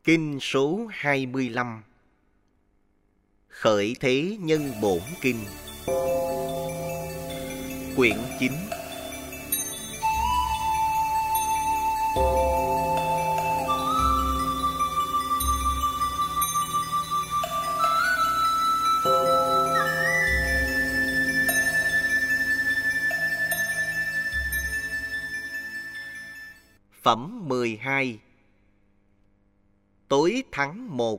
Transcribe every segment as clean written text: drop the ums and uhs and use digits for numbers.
Kinh số 25. Khởi Thế Nhân Bổn Kinh. Quyển 9. Phẩm 12. Tối tháng 1.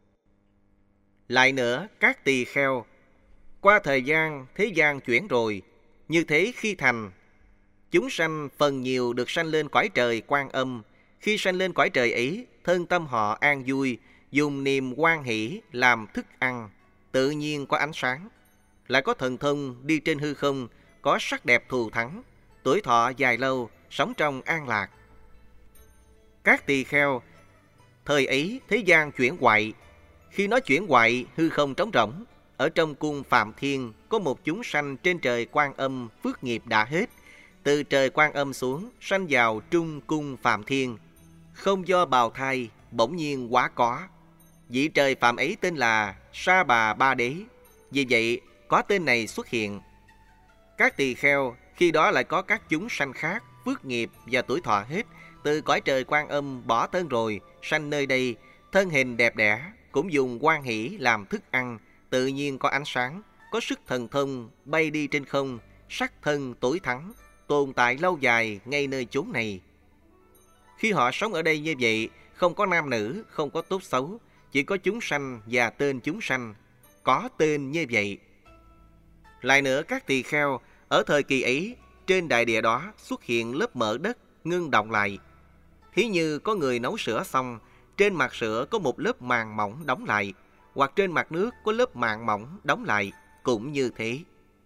Lại nữa, các tỳ kheo, qua thời gian thế gian chuyển rồi, như thế khi thành, chúng sanh phần nhiều được sanh lên cõi trời Quan Âm. Khi sanh lên cõi trời ấy, thân tâm họ an vui, dùng niềm hoan hỷ làm thức ăn, tự nhiên có ánh sáng, lại có thần thông đi trên hư không, có sắc đẹp thù thắng, tuổi thọ dài lâu, sống trong an lạc. Các tỳ kheo, thời ấy thế gian chuyển hoại. Khi nó chuyển hoại, hư không trống rỗng. Ở trong cung Phạm Thiên có một chúng sanh trên trời Quan Âm, phước nghiệp đã hết. Từ trời Quan Âm xuống, sanh vào trung cung Phạm Thiên. Không do bào thai, bỗng nhiên quá có. Vị trời Phạm ấy tên là Sa Bà Ba Đế. Vì vậy, có tên này xuất hiện. Các tỳ kheo, khi đó lại có các chúng sanh khác, phước nghiệp và tuổi thọ hết. Từ cõi trời Quan Âm bỏ thân rồi, sanh nơi đây, thân hình đẹp đẽ, cũng dùng hoan hỷ làm thức ăn, tự nhiên có ánh sáng, có sức thần thông, bay đi trên không, sắc thân tối thắng, tồn tại lâu dài ngay nơi chốn này. Khi họ sống ở đây như vậy, không có nam nữ, không có tốt xấu, chỉ có chúng sanh và tên chúng sanh, có tên như vậy. Lại nữa, các tỳ kheo, ở thời kỳ ấy, trên đại địa đó xuất hiện lớp mỡ đất, ngưng động lại. Thí như có người nấu sữa xong, trên mặt sữa có một lớp màng mỏng đóng lại, hoặc trên mặt nước có lớp màng mỏng đóng lại, cũng như thế.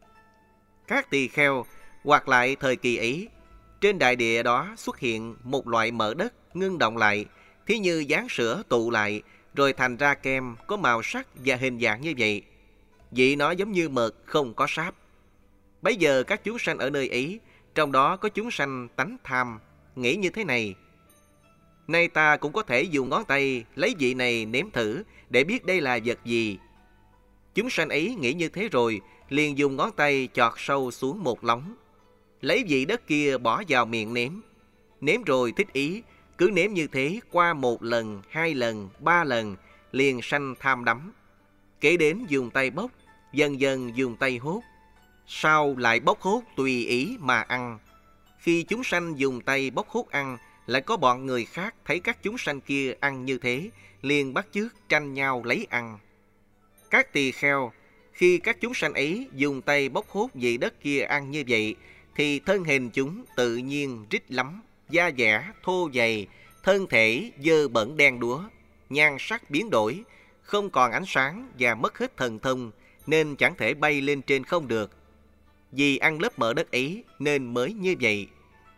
Các tỳ kheo, hoặc lại thời kỳ ấy, trên đại địa đó xuất hiện một loại mỡ đất ngưng động lại, thí như dáng sữa tụ lại, rồi thành ra kem có màu sắc và hình dạng như vậy. Vị nó giống như mật không có sáp. Bấy giờ các chúng sanh ở nơi ấy, trong đó có chúng sanh tánh tham, nghĩ như thế này: nay ta cũng có thể dùng ngón tay lấy vị này nếm thử để biết đây là vật gì. Chúng sanh ấy nghĩ như thế rồi, liền dùng ngón tay chọt sâu xuống một lóng, lấy vị đất kia bỏ vào miệng nếm. Nếm rồi thích ý, cứ nếm như thế qua 1 lần, 2 lần, 3 lần, liền sanh tham đắm. Kế đến dùng tay bốc, dần dần dùng tay hốt, sau lại bốc hốt tùy ý mà ăn. Khi chúng sanh dùng tay bốc hốt ăn, lại có bọn người khác thấy các chúng sanh kia ăn như thế, liền bắt chước tranh nhau lấy ăn. Các tỳ kheo, khi các chúng sanh ấy dùng tay bốc hốt vị đất kia ăn như vậy, thì thân hình chúng tự nhiên rít lắm, da dẻ thô dày, thân thể dơ bẩn đen đúa, nhan sắc biến đổi, không còn ánh sáng và mất hết thần thông, nên chẳng thể bay lên trên không được. Vì ăn lớp mỡ đất ấy nên mới như vậy.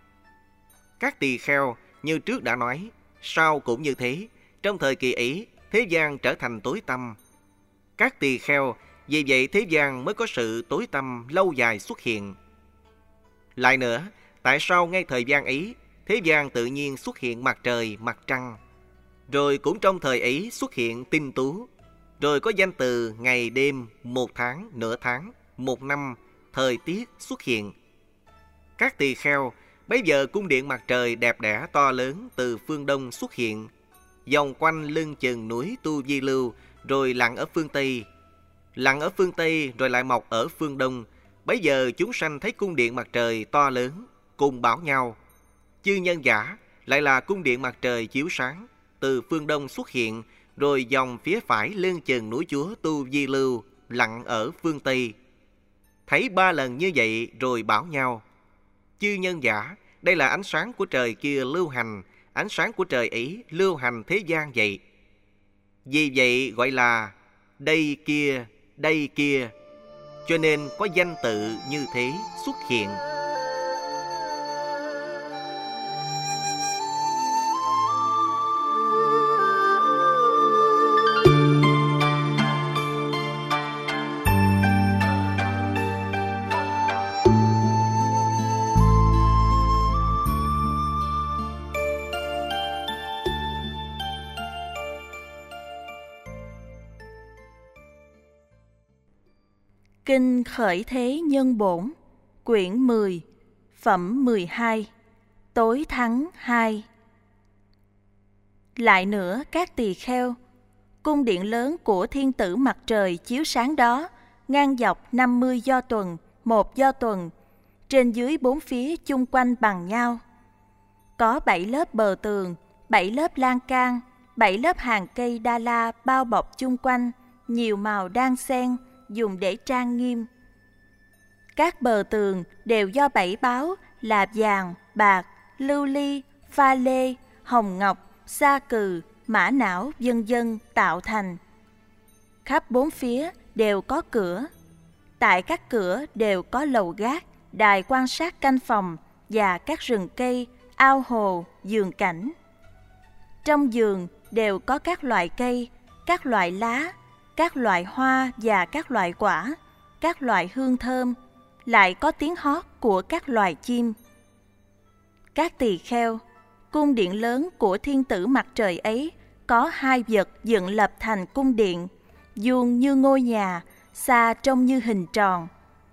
Các tỳ kheo, như trước đã nói, sau cũng như thế, trong thời kỳ ấy, thế gian trở thành tối tăm. Các tỳ kheo, vì vậy thế gian mới có sự tối tăm lâu dài xuất hiện. Lại nữa, tại sao ngay thời gian ấy, thế gian tự nhiên xuất hiện mặt trời, mặt trăng? Rồi cũng trong thời ấy xuất hiện tinh tú, rồi có danh từ ngày đêm, 1 tháng, nửa tháng, 1 năm, thời tiết xuất hiện. Các tỳ kheo, bây giờ cung điện mặt trời đẹp đẽ to lớn từ phương Đông xuất hiện, vòng quanh lưng chừng núi Tu Di Lưu, rồi lặn ở phương Tây. Lặn ở phương Tây rồi lại mọc ở phương Đông. Bây giờ chúng sanh thấy cung điện mặt trời to lớn, cùng bảo nhau: chư nhân giả, lại là cung điện mặt trời chiếu sáng, từ phương Đông xuất hiện, rồi dòng phía phải lưng chừng núi Chúa Tu Di Lưu, lặn ở phương Tây. Thấy 3 lần như vậy rồi bảo nhau: chư nhân giả, đây là ánh sáng của trời kia lưu hành, ánh sáng của trời ấy lưu hành thế gian vậy. Vì vậy gọi là đây kia, cho nên có danh tự như thế xuất hiện. Kinh Khởi Thế Nhân Bổn, quyển 10, phẩm 12, tối thắng 2. Lại nữa các tỳ kheo, cung điện lớn của thiên tử mặt trời chiếu sáng đó, ngang dọc 50 do tuần, 1 do tuần, trên dưới 4 phía chung quanh bằng nhau. Có 7 lớp bờ tường, 7 lớp lan can, 7 lớp hàng cây đa la bao bọc chung quanh, nhiều màu đan xen, dùng để trang nghiêm. Các bờ tường đều do 7 báu là vàng, bạc, lưu ly, pha lê, hồng ngọc, sa cừ, mã não, vân vân tạo thành. Khắp 4 phía đều có cửa. Tại các cửa đều có lầu gác, đài quan sát canh phòng và các rừng cây, ao hồ, vườn cảnh. Trong vườn đều có các loại cây, các loại lá, các loại hoa và các loại quả, các loại hương thơm, lại có tiếng hót của các loài chim. Các tỳ kheo, cung điện lớn của thiên tử mặt trời ấy có 2 vật dựng lập thành cung điện, vuông như ngôi nhà, xa trông như hình tròn.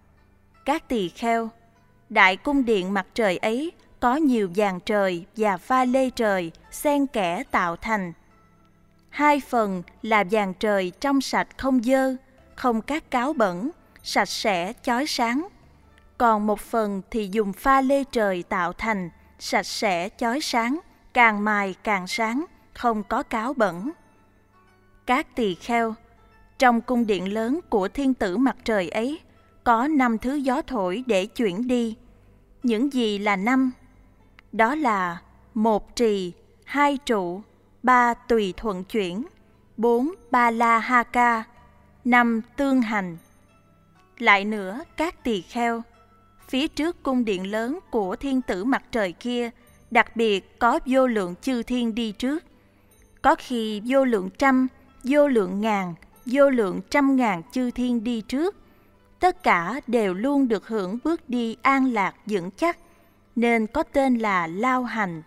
Các tỳ kheo, đại cung điện mặt trời ấy có nhiều vàng trời và pha lê trời xen kẽ tạo thành. 2 phần là vàng trời trong sạch không dơ, không cát cáo bẩn, sạch sẽ chói sáng. Còn 1 phần thì dùng pha lê trời tạo thành, sạch sẽ chói sáng, càng mài càng sáng, không có cáo bẩn. Các tỳ kheo, trong cung điện lớn của thiên tử mặt trời ấy có 5 thứ gió thổi để chuyển đi. Những gì là 5? Đó là 1 trì, 2 trụ, 3 tùy thuận chuyển, 4 ba la ha ca, 5 tương hành. Lại nữa các tỳ kheo, phía trước cung điện lớn của thiên tử mặt trời kia đặc biệt có vô lượng chư thiên đi trước. Có khi vô lượng trăm, vô lượng ngàn, vô lượng trăm ngàn chư thiên đi trước. Tất cả đều luôn được hưởng bước đi an lạc vững chắc, nên có tên là lao hành.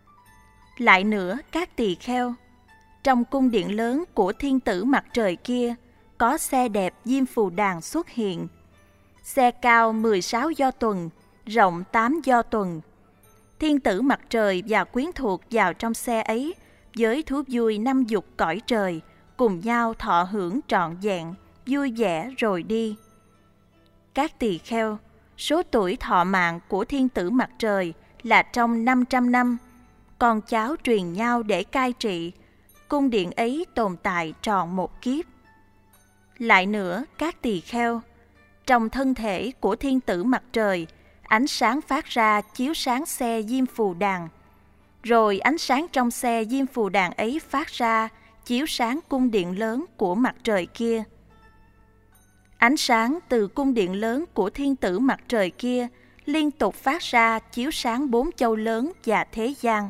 Lại nữa các tỳ kheo, trong cung điện lớn của thiên tử mặt trời kia có xe đẹp Diêm Phù Đàn xuất hiện. Xe cao 16 do tuần, rộng 8 do tuần. Thiên tử mặt trời và quyến thuộc vào trong xe ấy với thú vui 5 dục cõi trời, cùng nhau thọ hưởng trọn vẹn, vui vẻ rồi đi. Các tỳ kheo, số tuổi thọ mạng của thiên tử mặt trời là trong 500 năm, con cháu truyền nhau để cai trị, cung điện ấy tồn tại trọn 1 kiếp. Lại nữa các tỳ kheo, trong thân thể của thiên tử mặt trời, ánh sáng phát ra chiếu sáng xe Diêm Phù Đàn, rồi ánh sáng trong xe Diêm Phù Đàn ấy phát ra chiếu sáng cung điện lớn của mặt trời kia. Ánh sáng từ cung điện lớn của thiên tử mặt trời kia liên tục phát ra chiếu sáng 4 châu lớn và thế gian.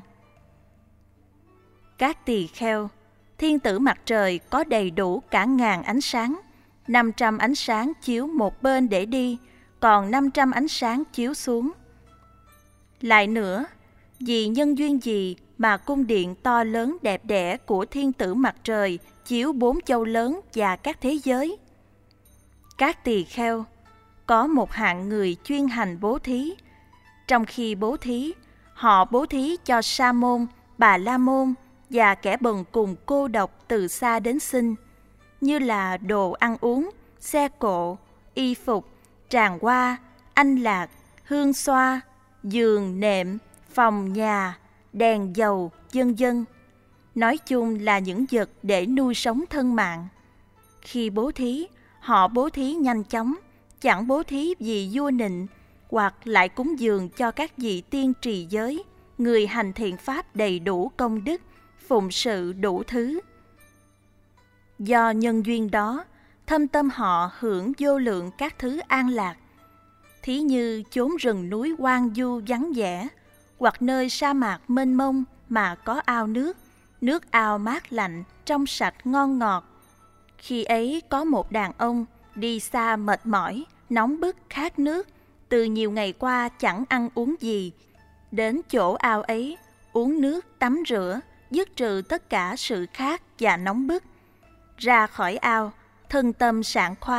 Các tỳ kheo, thiên tử mặt trời có đầy đủ cả 1000 ánh sáng, 500 ánh sáng chiếu một bên để đi, còn 500 ánh sáng chiếu xuống. Lại nữa, vì nhân duyên gì mà cung điện to lớn đẹp đẽ của thiên tử mặt trời chiếu 4 châu lớn và các thế giới? Các tỳ kheo, có một hạng người chuyên hành bố thí. Trong khi bố thí, họ bố thí cho sa môn, bà la môn và kẻ bần cùng cô độc từ xa đến xin, như là đồ ăn uống, xe cộ, y phục, tràng hoa, anh lạc, hương xoa, giường, nệm, phòng nhà, đèn dầu, vân vân. Nói chung là những vật để nuôi sống thân mạng. Khi bố thí, họ bố thí nhanh chóng, chẳng bố thí vì vua nịnh, hoặc lại cúng dường cho các vị tiên trì giới, người hành thiện pháp đầy đủ công đức, phụng sự đủ thứ. Do nhân duyên đó, thâm tâm họ hưởng vô lượng các thứ an lạc. Thí như chốn rừng núi hoang vu vắng vẻ, hoặc nơi sa mạc mênh mông mà có ao nước, nước ao mát lạnh, trong sạch ngon ngọt. Khi ấy có một đàn ông đi xa mệt mỏi, nóng bức khát nước, từ nhiều ngày qua chẳng ăn uống gì. Đến chỗ ao ấy, uống nước, tắm rửa, dứt trừ tất cả sự khát và nóng bức. Ra khỏi ao, thân tâm sảng khoái,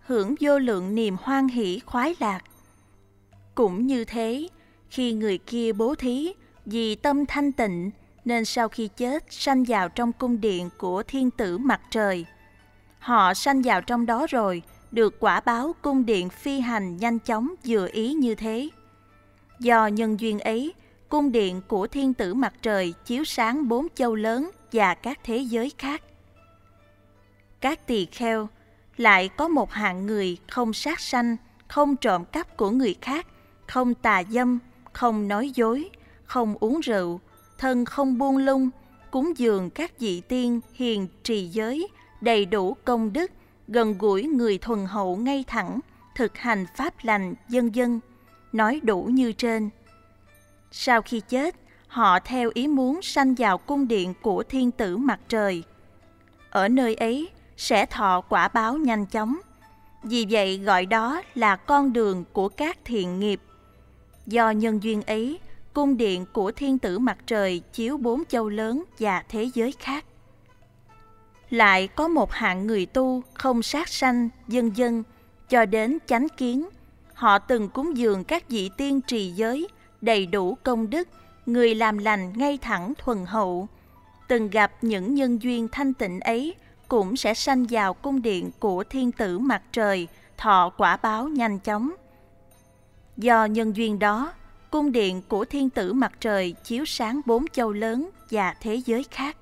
hưởng vô lượng niềm hoan hỷ khoái lạc. Cũng như thế, khi người kia bố thí vì tâm thanh tịnh, nên sau khi chết sanh vào trong cung điện của thiên tử mặt trời. Họ sanh vào trong đó rồi, được quả báo cung điện phi hành nhanh chóng vừa ý như thế. Do nhân duyên ấy, cung điện của thiên tử mặt trời chiếu sáng 4 châu lớn và các thế giới khác. Các tỳ kheo, lại có một hạng người không sát sanh, không trộm cắp của người khác, không tà dâm, không nói dối, không uống rượu, thân không buông lung, cúng dường các vị tiên hiền trì giới, đầy đủ công đức, gần gũi người thuần hậu ngay thẳng, thực hành pháp lành, vân vân, nói đủ như trên. Sau khi chết, họ theo ý muốn sanh vào cung điện của thiên tử mặt trời. Ở nơi ấy sẽ thọ quả báo nhanh chóng. Vì vậy gọi đó là con đường của các thiện nghiệp. Do nhân duyên ấy, cung điện của thiên tử mặt trời chiếu 4 châu lớn và thế giới khác. Lại có một hạng người tu không sát sanh, vân vân, cho đến chánh kiến. Họ từng cúng dường các vị tiên trì giới, đầy đủ công đức, người làm lành ngay thẳng thuần hậu. Từng gặp những nhân duyên thanh tịnh ấy, cũng sẽ sanh vào cung điện của thiên tử mặt trời, thọ quả báo nhanh chóng. Do nhân duyên đó, cung điện của thiên tử mặt trời chiếu sáng 4 châu lớn và thế giới khác.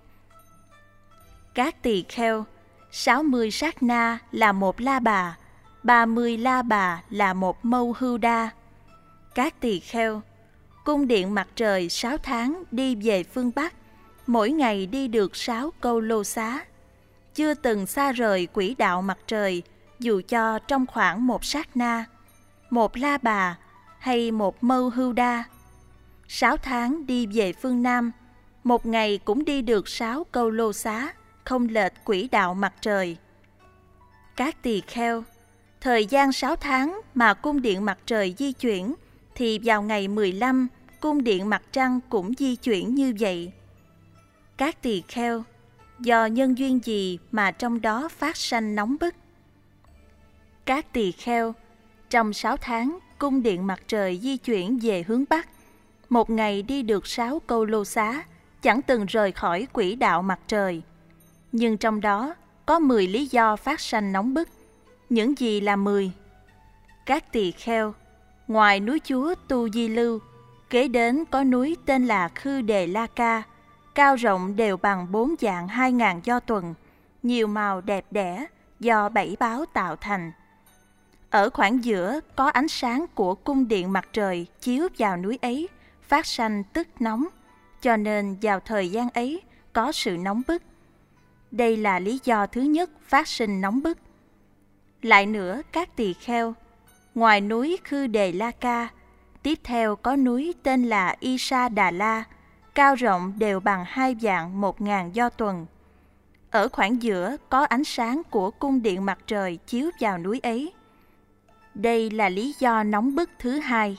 Các tỳ kheo, 60 sát na là một la bà, 30 la bà là một mâu hưu đa. Các tỳ kheo, cung điện mặt trời 6 tháng đi về phương Bắc, mỗi ngày đi được 6 câu lô xá. Chưa từng xa rời quỹ đạo mặt trời, dù cho trong khoảng một sát na, một la bà hay một mâu hưu đa. 6 tháng đi về phương Nam, một ngày cũng đi được 6 câu lô xá, không lệch quỹ đạo mặt trời. Các tỳ kheo, thời gian 6 tháng mà cung điện mặt trời di chuyển, thì vào ngày 15, cung điện mặt trăng cũng di chuyển như vậy. Các tỳ kheo, do nhân duyên gì mà trong đó phát sanh nóng bức? Các tỳ kheo, trong 6 tháng, cung điện mặt trời di chuyển về hướng Bắc, một ngày đi được 6 câu lô xá, chẳng từng rời khỏi quỹ đạo mặt trời. Nhưng trong đó có 10 lý do phát sanh nóng bức. Những gì là 10? Các tỳ kheo, ngoài núi Chúa Tu Di Lưu, kế đến có núi tên là Khư Đề La Ca, cao rộng đều bằng 4 dạng 2.000 do tuần, nhiều màu đẹp đẽ, do 7 báo tạo thành. Ở khoảng giữa có ánh sáng của cung điện mặt trời chiếu vào núi ấy, phát sanh tức nóng, cho nên vào thời gian ấy có sự nóng bức. Đây là lý do thứ nhất phát sinh nóng bức. Lại nữa các tỳ kheo, ngoài núi Khư Đề La Ca, tiếp theo có núi tên là Isa Đà La, cao rộng đều bằng 2 vạn 1.000 do tuần. Ở khoảng giữa có ánh sáng của cung điện mặt trời chiếu vào núi ấy. Đây là lý do nóng bức thứ hai.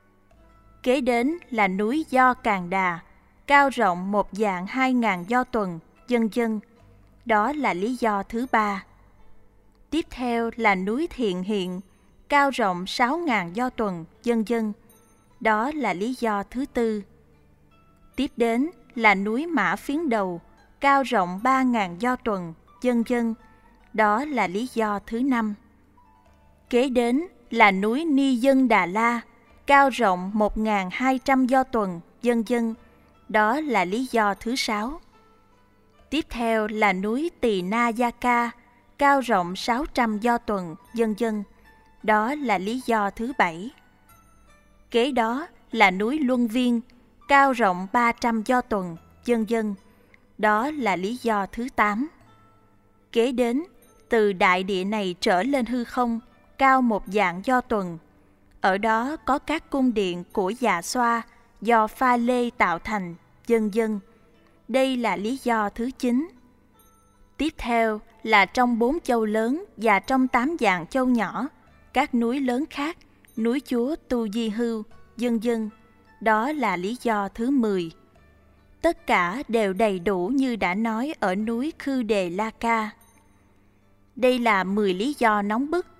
Kế đến là núi Do Càn Đà, cao rộng 1 vạn 2.000 do tuần, vân vân. Đó là lý do thứ ba. Tiếp theo là núi Thiện Hiện, cao rộng 6.000 do tuần, vân vân. Đó là lý do thứ tư. Tiếp đến là núi Mã Phiến Đầu, cao rộng 3.000 do tuần, vân vân. Đó là lý do thứ năm. Kế đến là núi Ni Dân Đà La, cao rộng 1.200 do tuần, vân vân. Đó là lý do thứ sáu. Tiếp theo là núi Tỳ Na Gia Ca, cao rộng 600 do tuần, vân vân. Đó là lý do thứ bảy. Kế đó là núi Luân Viên, cao rộng 300 do tuần, vân vân. Đó là lý do thứ 8. Kế đến, từ đại địa này trở lên hư không, cao 1 vạn do tuần. Ở đó có các cung điện của Dạ Xoa do pha lê tạo thành, vân vân. Đây là lý do thứ 9. Tiếp theo là trong 4 châu lớn và trong 8 vạn châu nhỏ, các núi lớn khác, núi Chúa Tu Di Hưu, vân vân. Đó là lý do thứ 10. Tất cả đều đầy đủ như đã nói ở núi Khư Đề La Ca. Đây là 10 lý do nóng bức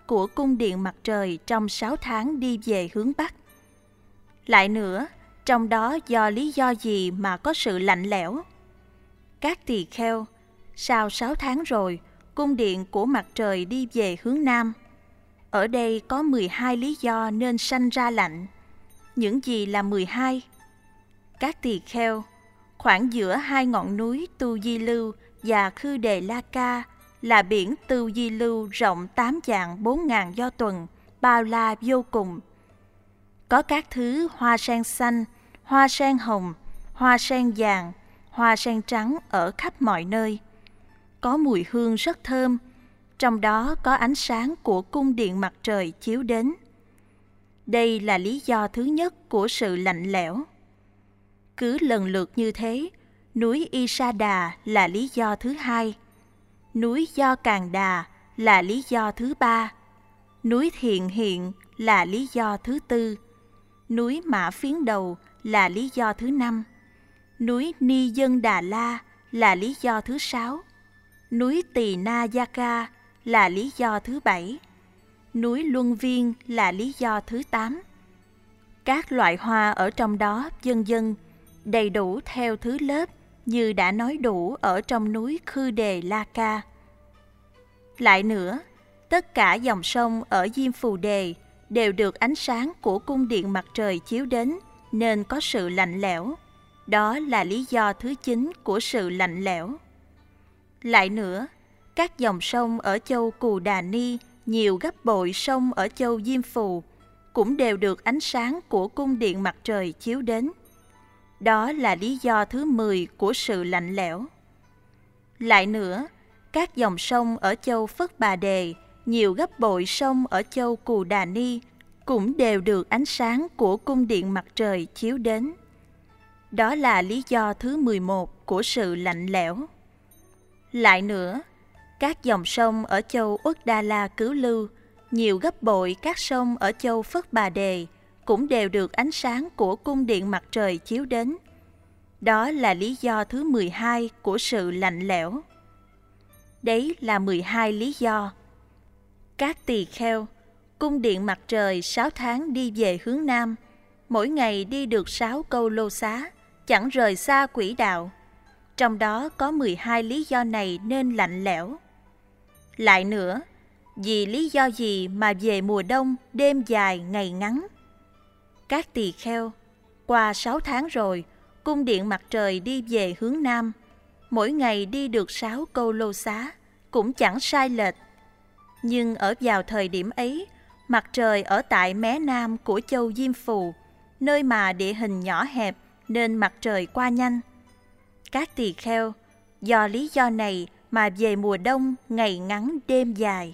của cung điện mặt trời trong 6 tháng đi về hướng Bắc. Lại nữa, trong đó do lý do gì mà có sự lạnh lẽo? Các tỳ kheo, sau 6 tháng rồi, cung điện của mặt trời đi về hướng Nam. Ở đây có 12 lý do nên sanh ra lạnh. Những gì là 12? Các tỳ kheo, khoảng giữa hai ngọn núi Tu Di Lưu và Khư Đề La Ca là biển Tu Di Lưu rộng 8 vạn 4 ngàn do tuần, bao la vô cùng. Có các thứ hoa sen xanh, hoa sen hồng, hoa sen vàng, hoa sen trắng ở khắp mọi nơi. Có mùi hương rất thơm, trong đó có ánh sáng của cung điện mặt trời chiếu đến. Đây là lý do thứ nhất của sự lạnh lẽo. Cứ lần lượt như thế, núi Y-sa Đà là lý do thứ hai, núi Do Càn Đà là lý do thứ ba, núi Thiện Hiện là lý do thứ tư, núi Mã Phiến Đầu là lý do thứ năm, núi Ni Dân Đà La là lý do thứ sáu, núi Tỳ Na Gia Ca là lý do thứ bảy, núi Luân Viên là lý do thứ 8. Các loại hoa ở trong đó vân vân, đầy đủ theo thứ lớp như đã nói đủ ở trong núi Khư Đề La Ca. Lại nữa, tất cả dòng sông ở Diêm Phù Đề đều được ánh sáng của cung điện mặt trời chiếu đến nên có sự lạnh lẽo. Đó là lý do thứ 9 của sự lạnh lẽo. Lại nữa, các dòng sông ở châu Cù Đà Ni nhiều gấp bội sông ở châu Diêm Phù cũng đều được ánh sáng của cung điện mặt trời chiếu đến. Đó là lý do thứ 10 của sự lạnh lẽo. Lại nữa, các dòng sông ở châu Phất Bà Đề nhiều gấp bội sông ở châu Cù Đà Ni cũng đều được ánh sáng của cung điện mặt trời chiếu đến. Đó là lý do thứ 11 của sự lạnh lẽo. Lại nữa, các dòng sông ở châu Uất Đa La Cứu Lưu nhiều gấp bội các sông ở châu Phất Bà Đề cũng đều được ánh sáng của cung điện mặt trời chiếu đến. Đó là lý do thứ 12 của sự lạnh lẽo. Đấy là 12 lý do. Các tỳ kheo, cung điện mặt trời 6 tháng đi về hướng Nam, mỗi ngày đi được 6 câu lô xá, chẳng rời xa quỹ đạo. Trong đó có 12 lý do này nên lạnh lẽo. Lại nữa, vì lý do gì mà về mùa đông đêm dài ngày ngắn? Các tỳ kheo, qua 6 tháng rồi, cung điện mặt trời đi về hướng Nam, mỗi ngày đi được 6 câu lô xá, cũng chẳng sai lệch. Nhưng ở vào thời điểm ấy, mặt trời ở tại mé nam của châu Diêm Phù, nơi mà địa hình nhỏ hẹp nên mặt trời qua nhanh. Các tỳ kheo, do lý do này mà về mùa đông ngày ngắn đêm dài.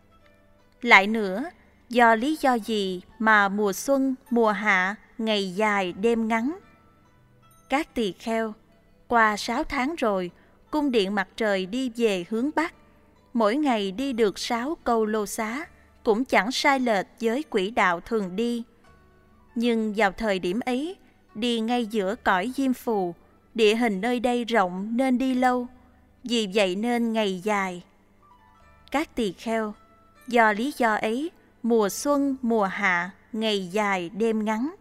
Lại nữa, do lý do gì mà mùa xuân, mùa hạ ngày dài đêm ngắn? Các tỳ kheo, qua 6 tháng rồi, cung điện mặt trời đi về hướng Bắc, mỗi ngày đi được 6 câu lô xá, cũng chẳng sai lệch với quỹ đạo thường đi. Nhưng vào thời điểm ấy, đi ngay giữa cõi Diêm Phù, địa hình nơi đây rộng nên đi lâu, vì vậy nên ngày dài. Các tỳ kheo, do lý do ấy, mùa xuân, mùa hạ, ngày dài đêm ngắn.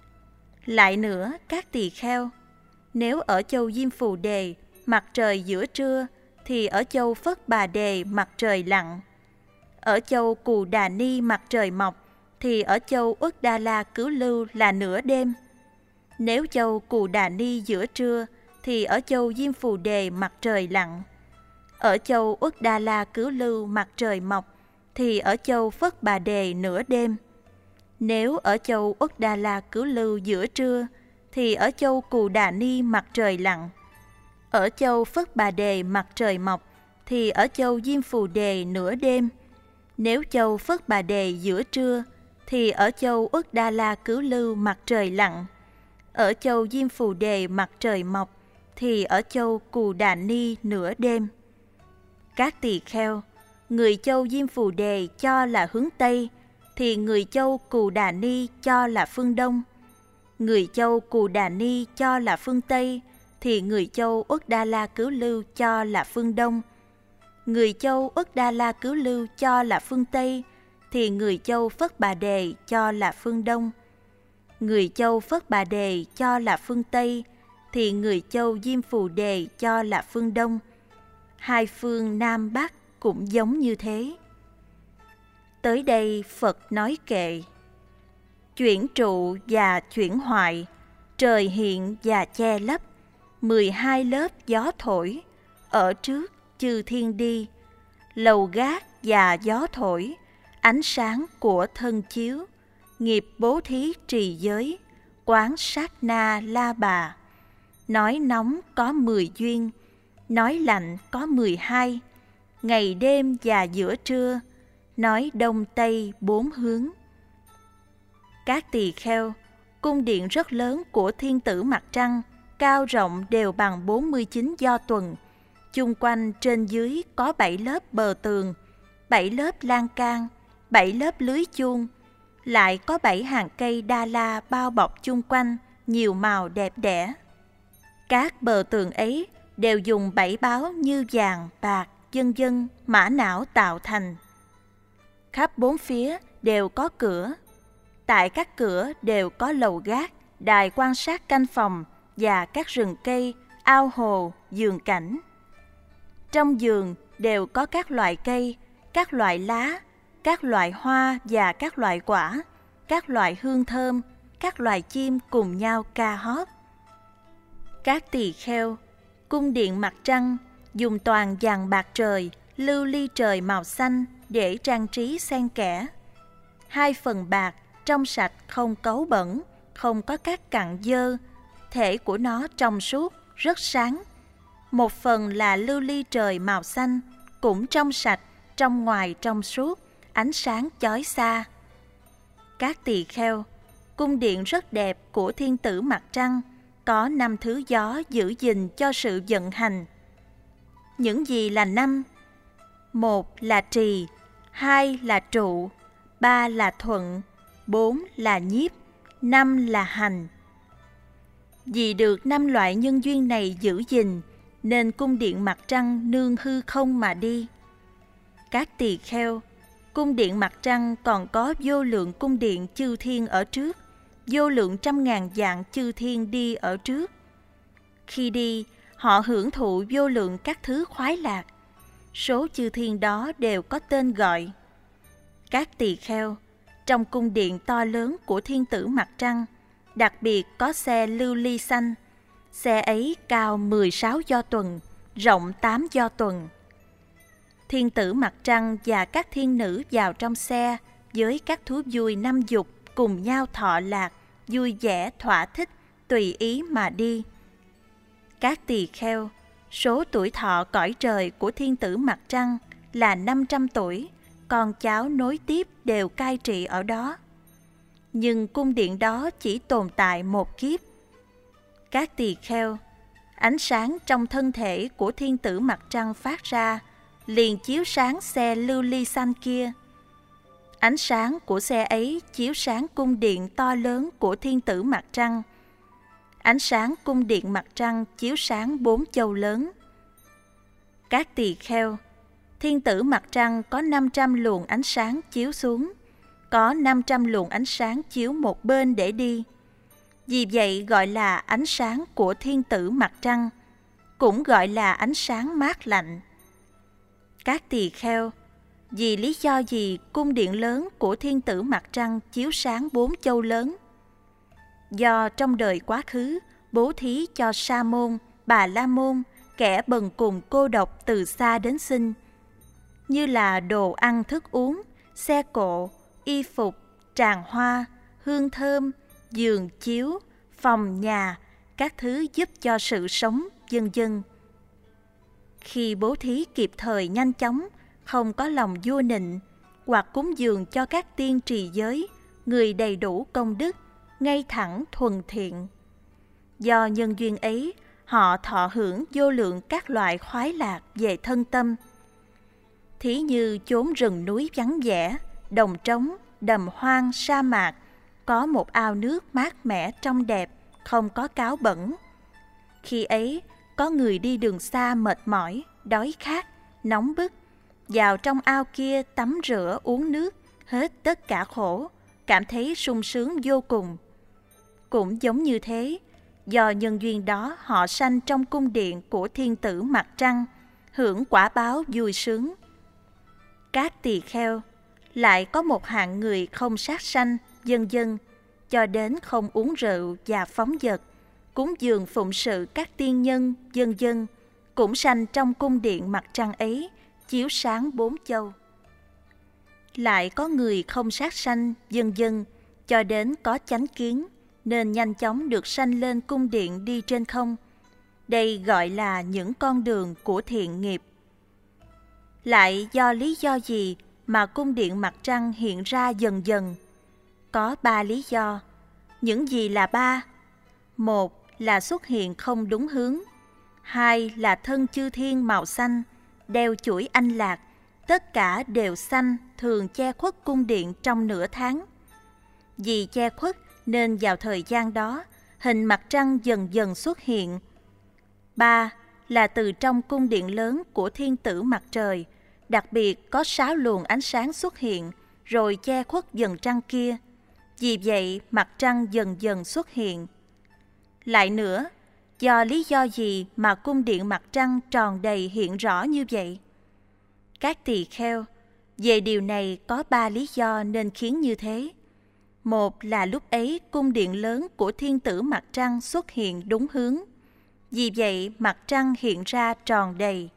Lại nữa, các tỳ kheo, nếu ở châu Diêm Phù Đề mặt trời giữa trưa, thì ở châu Phất Bà Đề mặt trời lặn. Ở châu Cù Đà Ni mặt trời mọc, thì ở châu Uất Đa La Cứu Lưu là nửa đêm. Nếu châu Cù Đà Ni giữa trưa, thì ở châu Diêm Phù Đề mặt trời lặn. Ở châu Uất Đa La Cứu Lưu mặt trời mọc, thì ở châu Phất Bà Đề nửa đêm. Nếu ở châu Uất Đa La Cứu Lưu giữa trưa, thì ở châu Cù Đà Ni mặt trời lặn. Ở châu Phất Bà Đề mặt trời mọc, thì ở châu Diêm Phù Đề nửa đêm. Nếu châu Phất Bà Đề giữa trưa, thì ở châu Uất Đa La Cứu Lưu mặt trời lặn. Ở châu Diêm Phù Đề mặt trời mọc, thì ở châu Cù Đà Ni nửa đêm. Các tỳ kheo, người châu Diêm Phù Đề cho là hướng Tây, thì người châu Cù Đà Ni cho là phương Đông. Người châu Cù Đà Ni cho là phương Tây, thì người châu Uất Đa La Cứu Lưu cho là phương Đông. Người châu Uất Đa La Cứu Lưu cho là phương Tây, thì người châu Phất Bà Đề cho là phương Đông. Người châu Phất Bà Đề cho là phương Tây thì người châu Diêm Phù Đề cho là phương Đông. Hai phương Nam Bắc cũng giống như thế. Tới đây Phật nói kệ: chuyển trụ và chuyển hoại, trời hiện và che lấp, 12 lớp gió thổi, ở trước chư thiên đi, lầu gác và gió thổi, ánh sáng của thân chiếu, nghiệp bố thí trì giới, quán sát na la bà. Nói nóng có 10 duyên, nói lạnh có 12, ngày đêm và giữa trưa, nói đông tây 4 hướng. Các tỳ kheo, cung điện rất lớn của thiên tử mặt trăng, cao rộng đều bằng 49 do tuần. Chung quanh trên dưới có 7 lớp bờ tường, 7 lớp lan can, 7 lớp lưới chuông, lại có 7 hàng cây đa la bao bọc chung quanh, nhiều màu đẹp đẽ. Các bờ tường ấy đều dùng 7 báo như vàng, bạc, vân vân, mã não tạo thành. Khắp bốn phía đều có cửa. Tại các cửa đều có lầu gác, đài quan sát canh phòng và các rừng cây, ao hồ, vườn cảnh. Trong vườn đều có các loại cây, các loại lá, các loại hoa và các loại quả, các loại hương thơm, các loài chim cùng nhau ca hót. Các tỳ kheo, cung điện mặt trăng dùng toàn vàng bạc trời, lưu ly trời màu xanh để trang trí xen kẽ. 2 phần bạc, trong sạch không cấu bẩn, không có các cặn dơ, thể của nó trong suốt, rất sáng. 1 phần là lưu ly trời màu xanh, cũng trong sạch, trong ngoài trong suốt, ánh sáng chói xa. Các tỳ kheo, cung điện rất đẹp của thiên tử mặt trăng, có 5 thứ gió giữ gìn cho sự vận hành. Những gì là 5? 1 là trì, 2 là trụ, 3 là thuận, 4 là nhiếp, 5 là hành. Vì được 5 loại nhân duyên này giữ gìn, nên cung điện mặt trăng nương hư không mà đi. Các tỳ kheo, cung điện mặt trăng còn có vô lượng cung điện chư thiên ở trước, vô lượng trăm ngàn vạn chư thiên đi ở trước. Khi đi, họ hưởng thụ vô lượng các thứ khoái lạc. Số chư thiên đó đều có tên gọi. Các tỳ kheo, trong cung điện to lớn của thiên tử mặt trăng, đặc biệt có xe lưu ly xanh. Xe ấy cao 16 do tuần, rộng 8 do tuần. Thiên tử mặt trăng và các thiên nữ vào trong xe với các thú vui 5 dục cùng nhau thọ lạc, vui vẻ thỏa thích, tùy ý mà đi. Các tỳ kheo, số tuổi thọ cõi trời của thiên tử mặt trăng là 500 tuổi, con cháu nối tiếp đều cai trị ở đó. Nhưng cung điện đó chỉ tồn tại 1 kiếp. Các tỳ kheo, ánh sáng trong thân thể của thiên tử mặt trăng phát ra liền chiếu sáng xe lưu ly xanh kia. Ánh sáng của xe ấy chiếu sáng cung điện to lớn của thiên tử mặt trăng. Ánh sáng cung điện mặt trăng chiếu sáng 4 châu lớn. Các tỳ kheo, thiên tử mặt trăng có 500 luồng ánh sáng chiếu xuống, có 500 luồng ánh sáng chiếu một bên để đi. Vì vậy gọi là ánh sáng của thiên tử mặt trăng, cũng gọi là ánh sáng mát lạnh. Các tỳ kheo, vì lý do gì cung điện lớn của thiên tử mặt trăng chiếu sáng 4 châu lớn? Do trong đời quá khứ bố thí cho Sa môn, Bà La môn, kẻ bần cùng cô độc từ xa đến sinh, như là đồ ăn thức uống, xe cộ, y phục, tràng hoa, hương thơm, giường chiếu, phòng nhà, các thứ giúp cho sự sống, vân vân. Khi bố thí kịp thời nhanh chóng, không có lòng vua nịnh, hoặc cúng dường cho các tiên trì giới, người đầy đủ công đức, ngay thẳng thuần thiện. Do nhân duyên ấy, họ thọ hưởng vô lượng các loại khoái lạc về thân tâm. Thí như chốn rừng núi vắng vẻ, đồng trống, đầm hoang, sa mạc, có một ao nước mát mẻ trong đẹp, không có cáo bẩn. Khi ấy, có người đi đường xa mệt mỏi, đói khát, nóng bức, vào trong ao kia tắm rửa uống nước, hết tất cả khổ, cảm thấy sung sướng vô cùng. Cũng giống như thế, do nhân duyên đó họ sanh trong cung điện của thiên tử mặt trăng, hưởng quả báo vui sướng. Các tỳ kheo, lại có một hạng người không sát sanh, vân vân, cho đến không uống rượu và phóng dật, cúng dường phụng sự các tiên nhân, vân vân, cũng sanh trong cung điện mặt trăng ấy, chiếu sáng bốn châu. Lại có người không sát sanh, vân vân, cho đến có chánh kiến, nên nhanh chóng được sanh lên cung điện đi trên không. Đây gọi là những con đường của thiện nghiệp. Lại do lý do gì mà cung điện mặt trăng hiện ra dần dần? Có 3 lý do. Những gì là 3? 1 là xuất hiện không đúng hướng. 2 là thân chư thiên màu xanh, đeo chuỗi anh lạc, tất cả đều xanh, thường che khuất cung điện trong nửa tháng. Vì che khuất nên vào thời gian đó, hình mặt trăng dần dần xuất hiện. 3 là từ trong cung điện lớn của thiên tử mặt trời, đặc biệt có 6 luồng ánh sáng xuất hiện, rồi che khuất dần trăng kia. Vì vậy, mặt trăng dần dần xuất hiện. Lại nữa, do lý do gì mà cung điện mặt trăng tròn đầy hiện rõ như vậy? Các tỳ kheo, về điều này có 3 lý do nên khiến như thế. 1 là lúc ấy cung điện lớn của thiên tử mặt trăng xuất hiện đúng hướng. Vì vậy, mặt trăng hiện ra tròn đầy.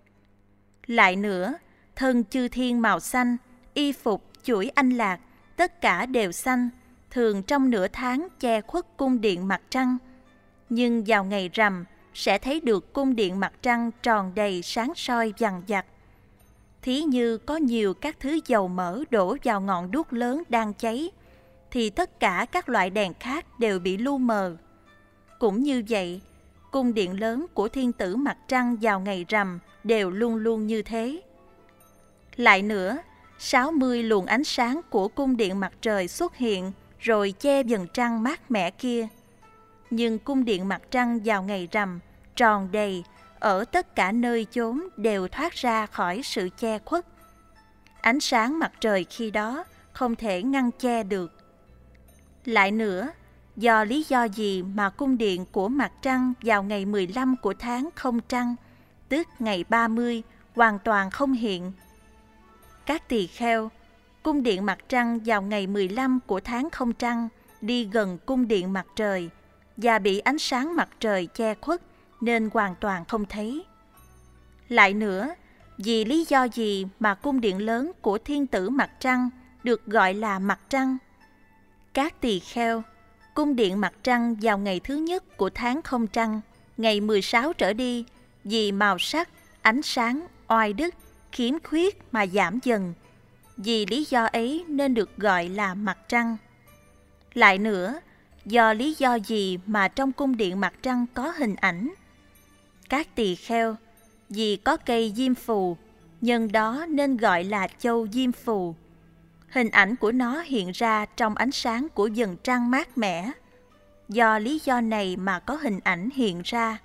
Lại nữa, thân chư thiên màu xanh, y phục, chuỗi anh lạc, tất cả đều xanh, thường trong nửa tháng che khuất cung điện mặt trăng. Nhưng vào ngày rằm sẽ thấy được cung điện mặt trăng tròn đầy sáng soi vằng vặc. Thí như có nhiều các thứ dầu mỡ đổ vào ngọn đuốc lớn đang cháy, thì tất cả các loại đèn khác đều bị lu mờ. Cũng như vậy, cung điện lớn của thiên tử mặt trăng vào ngày rằm đều luôn luôn như thế. Lại nữa, 60 luồng ánh sáng của cung điện mặt trời xuất hiện rồi che vầng trăng mát mẻ kia. Nhưng cung điện mặt trăng vào ngày rằm tròn đầy, ở tất cả nơi chốn đều thoát ra khỏi sự che khuất. Ánh sáng mặt trời khi đó không thể ngăn che được. Lại nữa, do lý do gì mà cung điện của mặt trăng vào ngày 15 của tháng không trăng, tức ngày 30, hoàn toàn không hiện? Các tỳ kheo, cung điện mặt trăng vào ngày 15 của tháng không trăng đi gần cung điện mặt trời và bị ánh sáng mặt trời che khuất nên hoàn toàn không thấy. Lại nữa, vì lý do gì mà cung điện lớn của thiên tử mặt trăng được gọi là mặt trăng? Các tỳ kheo, cung điện mặt trăng vào ngày thứ nhất của tháng không trăng, ngày 16 trở đi, vì màu sắc, ánh sáng, oai đức, khiếm khuyết mà giảm dần. Vì lý do ấy nên được gọi là mặt trăng. Lại nữa, do lý do gì mà trong cung điện mặt trăng có hình ảnh? Các tỳ kheo, vì có cây diêm phù, nhân đó nên gọi là châu diêm phù. Hình ảnh của nó hiện ra trong ánh sáng của vầng trăng mát mẻ. Do lý do này mà có hình ảnh hiện ra.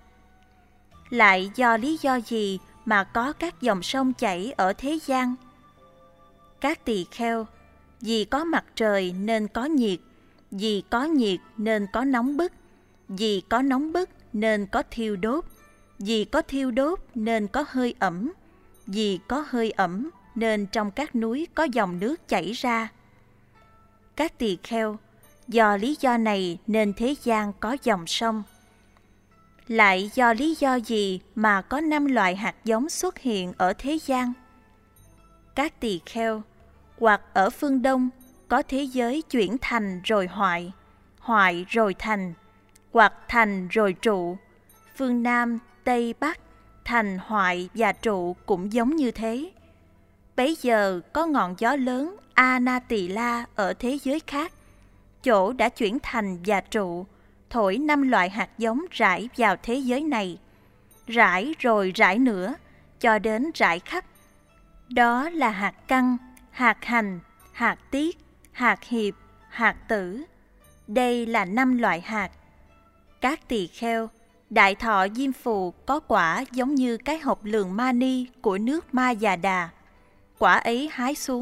Lại do lý do gì mà có các dòng sông chảy ở thế gian? Các tỳ kheo, vì có mặt trời nên có nhiệt, vì có nhiệt nên có nóng bức, vì có nóng bức nên có thiêu đốt, vì có thiêu đốt nên có hơi ẩm, vì có hơi ẩm nên trong các núi có dòng nước chảy ra. Các tỳ kheo, do lý do này nên thế gian có dòng sông. Lại do lý do gì mà có 5 loại hạt giống xuất hiện ở thế gian? Các tỳ kheo, hoặc ở phương Đông có thế giới chuyển thành rồi hoại, hoại rồi thành, hoặc thành rồi trụ. Phương Nam, Tây, Bắc, thành, hoại và trụ cũng giống như thế. Bấy giờ có ngọn gió lớn Anatila ở thế giới khác, chỗ đã chuyển thành và trụ, thổi 5 loại hạt giống rải vào thế giới này, rải rồi rải nữa, cho đến rải khắp. Đó là hạt căn, hạt hành, hạt tiết, hạt hiệp, hạt tử. Đây là 5 loại hạt. Các tỳ kheo, đại thọ diêm phù có quả giống như cái hộp lường mani của nước Ma Già Đà. Quả ấy hái xuống,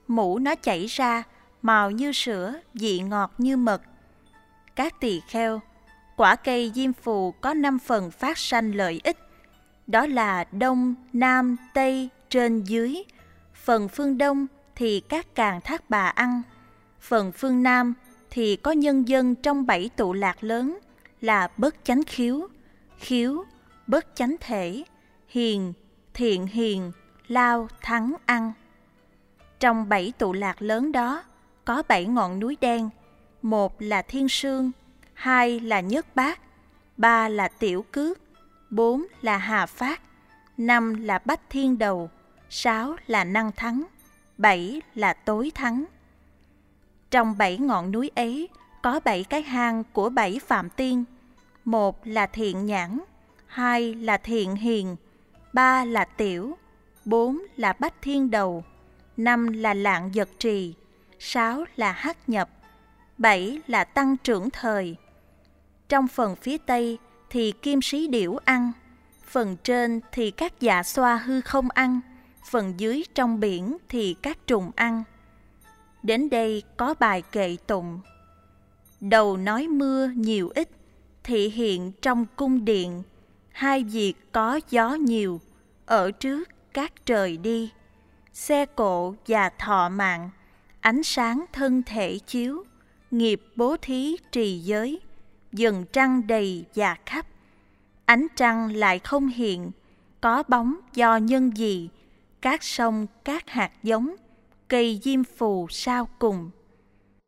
mũ nó chảy ra, màu như sữa, vị ngọt như mật. Các tỳ kheo, quả cây diêm phù có 5 phần phát sanh lợi ích. Đó là đông, nam, tây, trên, dưới. Phần phương đông thì các càn thác bà ăn. Phần phương nam thì có nhân dân trong 7 tụ lạc lớn là bất chánh khiếu, khiếu, bất chánh thể, hiền, thiện hiền, lao, thắng, ăn. Trong 7 tụ lạc lớn đó có 7 ngọn núi đen. 1 là Thiên Sương, 2 là Nhất Bát, 3 là Tiểu Cước, 4 là Hà Phát, 5 là Bách Thiên Đầu, 6 là Năng Thắng, 7 là Tối Thắng. Trong 7 ngọn núi ấy có 7 cái hang của 7 Phạm Tiên. 1 là Thiện Nhãn, 2 là Thiện Hiền, 3 là Tiểu, 4 là Bách Thiên Đầu, 5 là Lạng Giật Trì, 6 là Hắc Nhập, 7 là Tăng Trưởng Thời. Trong phần phía Tây thì Kim Sĩ Điểu ăn, phần trên thì các dạ xoa hư không ăn, phần dưới trong biển thì các trùng ăn. Đến đây có bài kệ tụng: đầu nói mưa nhiều ít, thị hiện trong cung điện, hai việc có gió nhiều, ở trước các trời đi. Xe cộ và thọ mạng, ánh sáng thân thể chiếu, nghiệp bố thí trì giới, dần trăng đầy và khắp. Ánh trăng lại không hiện, có bóng do nhân gì, các sông các hạt giống, cây diêm phù sao cùng.